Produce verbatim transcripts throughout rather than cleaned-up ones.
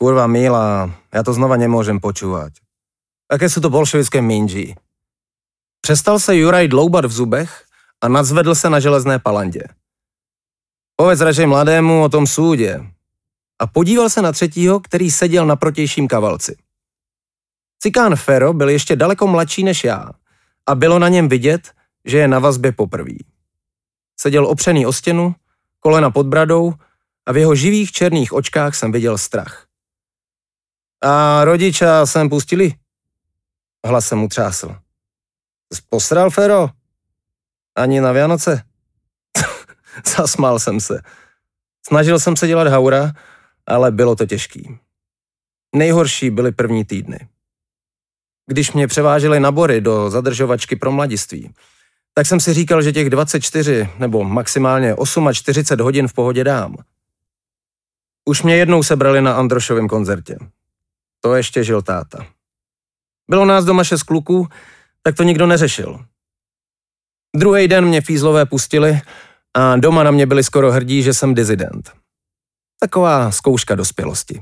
Kurva milá, ja to znova nemôžem počúvať. Aké sú to bolševické minži. Přestal se Juraj dloubat v zubech a nadzvedl se na železné palandě. Povedz radšej mladému o tom súdě. A podíval se na třetího, který seděl na protějším kavalci. Cikán Fero byl ještě daleko mladší než já a bylo na něm vidět, že je na vazbě poprví. Seděl opřený o stěnu, kolena pod bradou a v jeho živých černých očkách jsem viděl strach. A rodiča sem pustili? Hlas jsem mu třásl. Posral, Fero? Ani na Vianoce? Zasmál jsem se. Snažil jsem se dělat haura, ale bylo to těžký. Nejhorší byly první týdny. Když mě převáželi na Bory do zadržovačky pro mladiství, tak jsem si říkal, že těch dvacet čtyři nebo maximálně čtyřicet osm hodin v pohodě dám. Už mě jednou sebrali na Androšovém koncertě. To ještě žil táta. Bylo nás doma šest kluků, tak to nikdo neřešil. Druhý den mě fízlové pustili a doma na mě byli skoro hrdí, že jsem dizident. Taková zkouška dospělosti.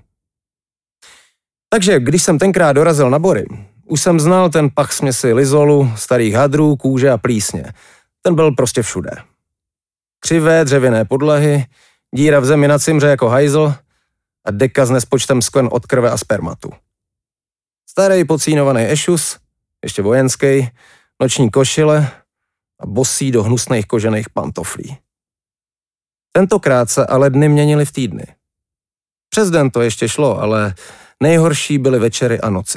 Takže když jsem tenkrát dorazil na Bory, už jsem znal ten pach směsi lizolu, starých hadrů, kůže a plísně. Ten byl prostě všude. Křivé dřevěné podlahy, díra v zemi na cimře jako hajzl a deka s nespočtem sklen od krve a spermatu. Starý pocínovaný ešus, ještě vojenský, noční košile a bosí do hnusných kožených pantoflí. Tentokrát se ale dny měnily v týdny. Přes den to ještě šlo, ale nejhorší byly večery a noci.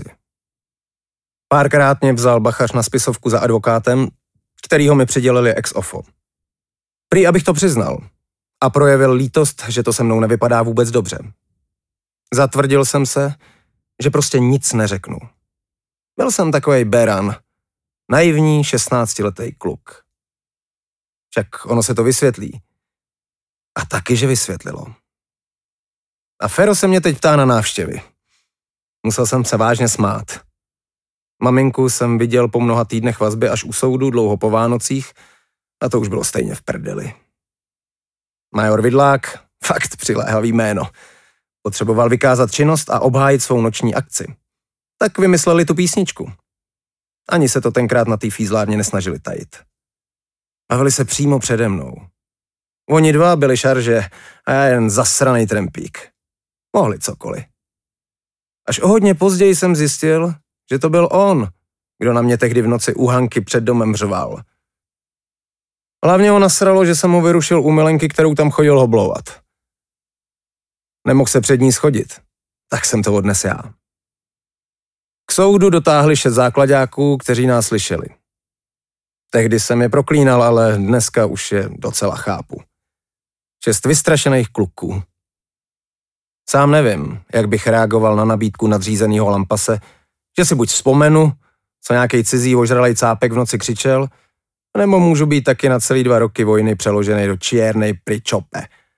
Párkrát mě vzal bachař na spisovku za advokátem, kterýho mi přidělili ex ofo. Prý, abych to přiznal a projevil lítost, že to se mnou nevypadá vůbec dobře. Zatvrdil jsem se, že prostě nic neřeknu. Byl jsem takovej beran, naivní šestnáctiletý kluk. Však ono se to vysvětlí. A taky, že vysvětlilo. A Fero se mě teď ptá na návštěvy. Musel jsem se vážně smát. Maminku jsem viděl po mnoha týdnech vazby až u soudu dlouho po Vánocích a to už bylo stejně v prdeli. Major Vidlák, fakt přiléhavý jméno. Potřeboval vykázat činnost a obhájit svou noční akci. Tak vymysleli tu písničku. Ani se to tenkrát na té fízlárně nesnažili tajit. Bavili se přímo přede mnou. Oni dva byli šarže a já jen zasranej trempík. Mohli cokoliv. Až o hodně později jsem zjistil, že to byl on, kdo na mě tehdy v noci u Hanky před domem řval. Hlavně ho nasralo, že jsem mu vyrušil u milenky, kterou tam chodil hoblovat. Nemohl se před ní schodit, tak jsem to odnes já. K soudu dotáhli šest záklaďáků, kteří nás slyšeli. Tehdy jsem je proklínal, ale dneska už je docela chápu. Šest vystrašených kluků. Sám nevím, jak bych reagoval na nabídku nadřízenýho Lampase, že si buď vzpomenu, co nějaký cizí ožralej cápek v noci křičel, nebo můžu být taky na celý dva roky vojny přeložený do čiernej pričope.